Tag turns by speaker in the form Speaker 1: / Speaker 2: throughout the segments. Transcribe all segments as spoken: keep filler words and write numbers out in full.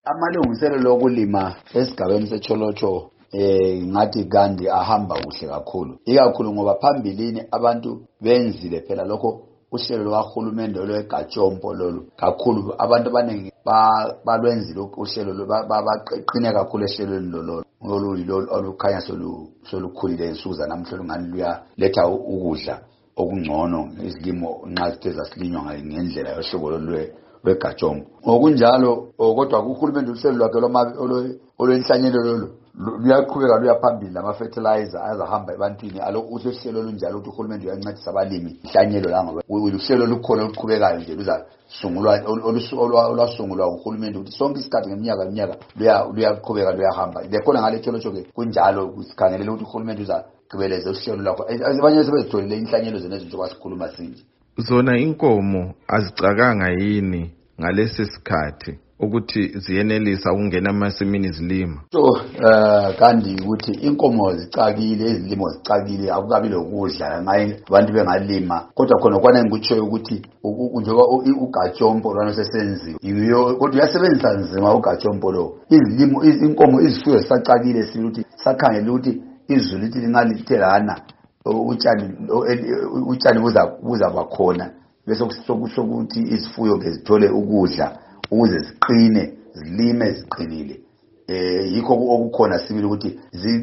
Speaker 1: Amalungiselelo okulima esigabeni seCholocho eh ngathi kandi ahamba kuhle kakhulu, ikakhulu ngoba phambilini abantu benzile phela lokho uhlelo lwahulumende lweGatshompo lolu kakhulu abantu abaningi balwenzile uhlelo babaqine kakhulu ehlelweni lolu lolu yilo olukhanya solukhulile insuku zanamhlanje ngani luya letha ukudla okungcono izilimo nxa sithe zasilinywa ngendlela yohlobo lolwe weGatshompo. Ngokunjalo kodwa kuhulumende uhlelo lwakhe olwenhlanyelo lolu luyaqhubeka luyaphambili lama fertilizer azahamba ebantwini alokho uhlelo olunjalo ukuthi uhulumende uyancedisa abalimi inhlanyelo la ngoba uhlelo lukhona oluqhubekayo nje luzasungulwa olwasungulwa uhulumende ukuthi sonke isikhathi ngeminyaka ngeminyaka luyaqhubeka luyahamba lekhona ngale Cholocho ke kunjalo kusikhangelela ukuthi uhulumende uzagqibeleza uhlelo lakho abanye sebezitholile inhlanyelo zona ezinto kwasikhuluma sinje.
Speaker 2: Zona inkomo azicakanga yini ngalesi sikhathi ukuthi ziyenelisa ukungena emasimini zilima?
Speaker 1: So uh kandi ukuthi inkomo zicakile izilimo zicakile akukabi lokudla ngaye abantu bengalima kodwa khona kwana ngikutsho ukuthi njengoba uGatshompo lwana sesenziwe yiyo kodwa uyasebenzisa nzima uGatshompo lo izilimo inkomo izifuyo zisacakile siluthi sakhangela ukuthi izulu lithi lingalithelana utshani utshani buza buza bakhona bese kusokusho ukuthi izifuyo ke zithole ukudla ukuze ziqine zilime ziqinile eh yikho okukhona sibili ukuthi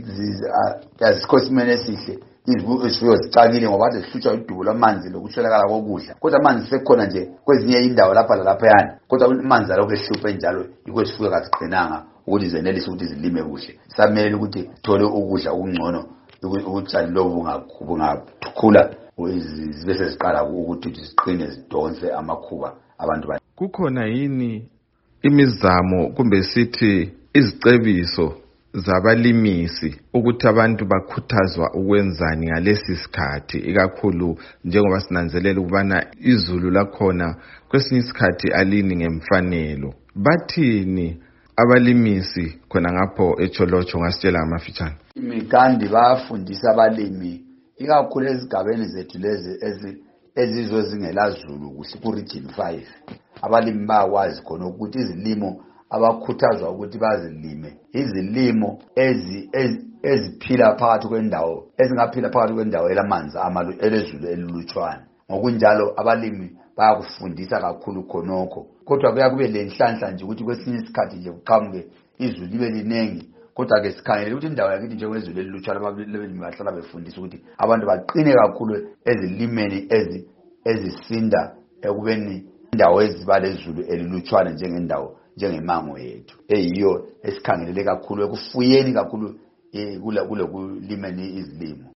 Speaker 1: azikhosimene esihle izifuyo zicakile ngoba zihlutsha udubo lwamanzi lokuswelakala kokudla kodwa amanzi sekhona nje kwezinye indawo lapha lalapha yana kodwa amanzi alokho ehluphe njalo yikho izifuyo kaziqinanga ukuthi zenelise ukuthi zilime kuhle samele ukuthi thole ukudla okungcono utshani lobu bungakhula bese siqala ukuthi ziqine zidonse amakhuba abantu ba.
Speaker 2: Kukhona yini imizamo kumbe sithi izicebiso zabalimisi ukuthi abantu bakhuthazwa ukwenzani ngalesi sikhathi ikakhulu njengoba sinanzelela ukubana izulu lakhona kwesinye isikhathi alini ngemfanelo? Bathini abalimisi khona ngapho eCholocho ngasitshela amafitshane?
Speaker 1: Imikandi bayafundisa abalimi ikakhulu ezigabeni zethu lezi ezizwe zingelazulu kuhle ku region five. Abalimi bayakwazi khona ukuthi izilimo abakhuthazwa ukuthi bazilime izilimo ezi eziphila phakathi kwendawo ezingaphila phakathi kwendawo elamanzi amalu elezulu elilutshwana. Ngokunjalo abalimi bayakufundisa kakhulu khonokho kodwa kuya kube lenhlanhla nje ukuthi kwesinye isikhathi nje kuqhamuke izulu libe linengi kodwa ke sikhangele ukuthi indawo yakithi njengezulu elilutshwana abalimi bahlala befundisa ukuthi abantu baqine kakhulu ezilimeni ezi ezisinda ekubeni indawo ezibale izulu elilutshwana njengendawo njengemango yethu eyiyo esikhangelele kakhulu ekufuyeni kakhulu kule kule kulimeni izilimo.